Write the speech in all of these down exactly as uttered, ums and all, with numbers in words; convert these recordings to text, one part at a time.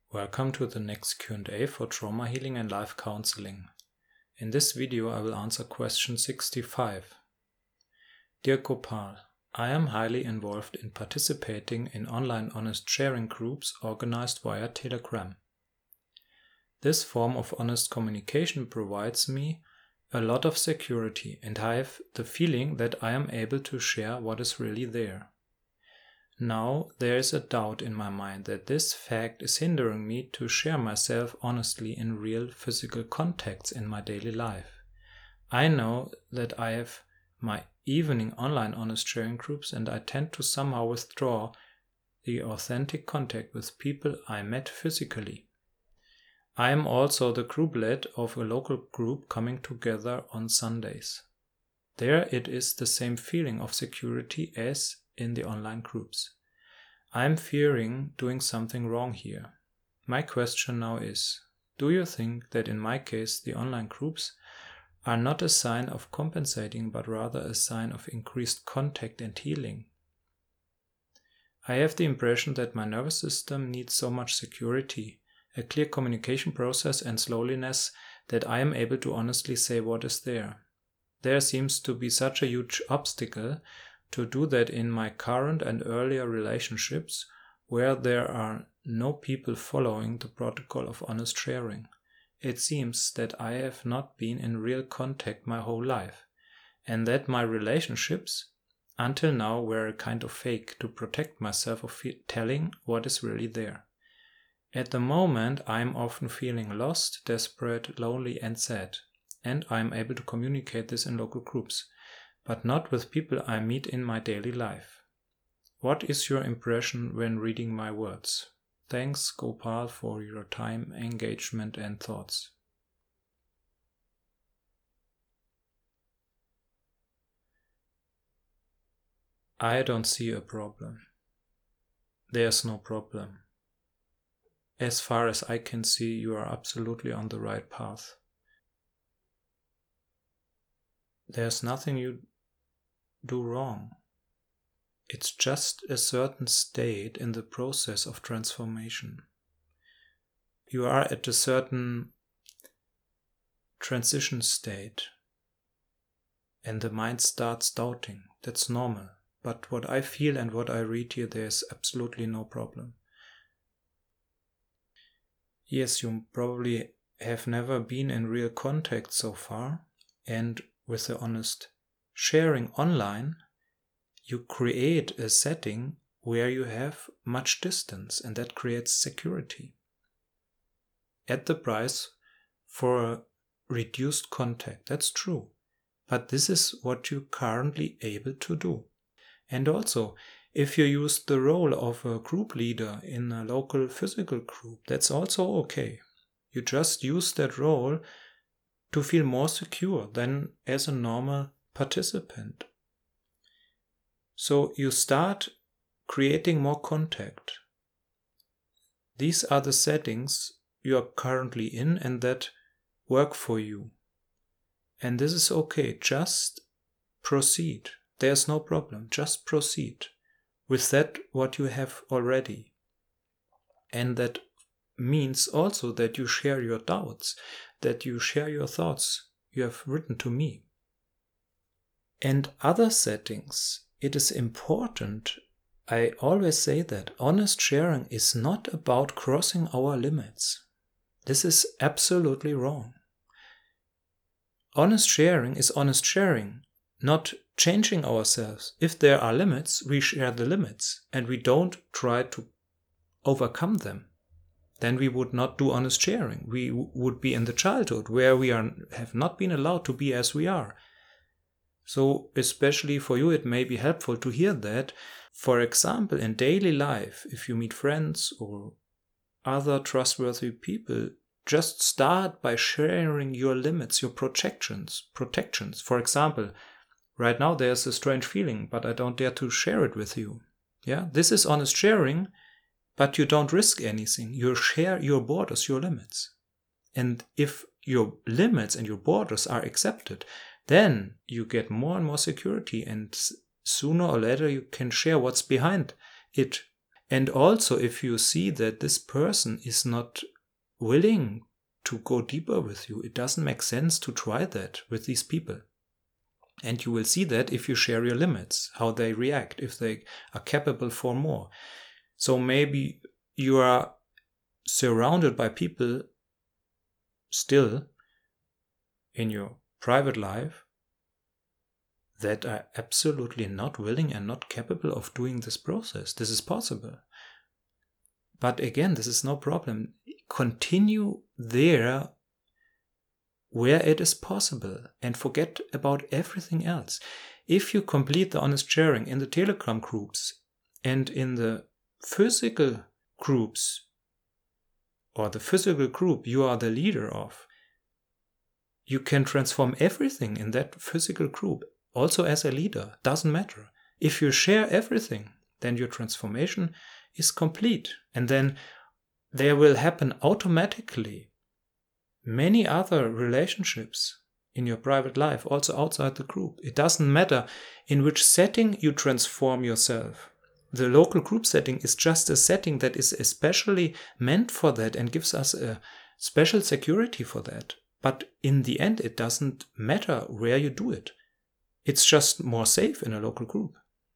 Welcome to the next Q and A for trauma healing and life counseling. In this video I will answer question sixty-five. Dear Gopal, I am highly involved in participating in online honest sharing groups organized via Telegram. This form of honest communication provides me a lot of security, and I have the feeling that I am able to share what is really there. Now there is a doubt in my mind that this fact is hindering me to share myself honestly in real physical contacts in my daily life. I know that I have my evening online honest sharing groups, and I tend to somehow withdraw the authentic contact with people I met physically. I am also the group lead of a local group coming together on Sundays. There it is the same feeling of security as in the online groups. I am fearing doing something wrong here. My question now is, do you think that in my case the online groups are not a sign of compensating but rather a sign of increased contact and healing? I have the impression that my nervous system needs so much security, a clear communication process and slowness that I am able to honestly say what is there. There seems to be such a huge obstacle to do that in my current and earlier relationships where there are no people following the protocol of honest sharing. It seems that I have not been in real contact my whole life, and that my relationships until now were a kind of fake to protect myself of telling what is really there. At the moment I am often feeling lost, desperate, lonely and sad, and I am able to communicate this in local groups, but not with people I meet in my daily life. What is your impression when reading my words? Thanks, Gopal, for your time, engagement and thoughts. I don't see a problem. There's no problem. As far as I can see, you are absolutely on the right path. There's nothing you do wrong. It's just a certain state in the process of transformation. You are at a certain transition state and the mind starts doubting. That's normal. But what I feel and what I read here, there's absolutely no problem. Yes, you probably have never been in real contact so far, and with the honest sharing online, you create a setting where you have much distance, and that creates security at the price for a reduced contact. That's true, but this is what you're currently able to do. And also, if you use the role of a group leader in a local physical group, that's also okay. You just use that role to feel more secure than as a normal participant. So you start creating more contact. These are the settings you are currently in and that work for you. And this is okay. Just proceed. There's no problem. Just proceed with that what you have already. And that means also that you share your doubts, that you share your thoughts you have written to me. And other settings, it is important, I always say that honest sharing is not about crossing our limits. This is absolutely wrong. Honest sharing is honest sharing, not changing ourselves. If there are limits, we share the limits and we don't try to overcome them. Then we would not do honest sharing. We w- would be in the childhood where we are have not been allowed to be as we are. So especially for you, it may be helpful to hear that. For example, in daily life, if you meet friends or other trustworthy people, just start by sharing your limits, your protections. Protections. For example, right now there's a strange feeling, but I don't dare to share it with you. Yeah, this is honest sharing, but you don't risk anything. You share your borders, your limits. And if your limits and your borders are accepted, then you get more and more security, and sooner or later you can share what's behind it. And also, if you see that this person is not willing to go deeper with you, it doesn't make sense to try that with these people. And you will see that if you share your limits, how they react, if they are capable for more. So maybe you are surrounded by people still in your private life that are absolutely not willing and not capable of doing this process. This is possible. But again, this is no problem. Continue there where it is possible and forget about everything else. If you complete the honest sharing in the Telegram groups and in the physical groups, or the physical group you are the leader of, you can transform everything in that physical group. Also as a leader, doesn't matter. If you share everything, then your transformation is complete. And then there will happen automatically many other relationships in your private life, also outside the group. It doesn't matter in which setting you transform yourself. The local group setting is just a setting that is especially meant for that and gives us a special security for that. But in the end, it doesn't matter where you do it. It's just more safe in a local group.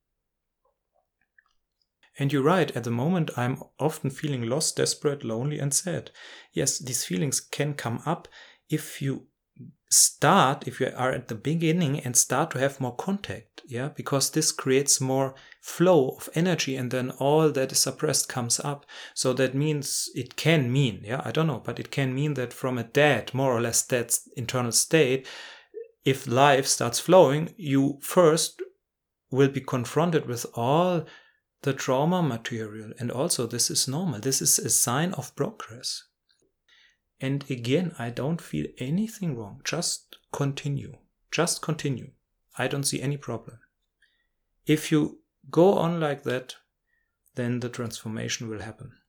And you're right, at the moment I'm often feeling lost, desperate, lonely and sad. Yes, these feelings can come up if you start, if you are at the beginning and start to have more contact, yeah, because this creates more flow of energy and then all that is suppressed comes up. So that means, it can mean, yeah, I don't know, but it can mean that from a dead, more or less dead internal state, if life starts flowing, you first will be confronted with all the trauma material. And also this is normal. This is a sign of progress. And again, I don't feel anything wrong. Just continue. Just continue. I don't see any problem. If you go on like that, then the transformation will happen.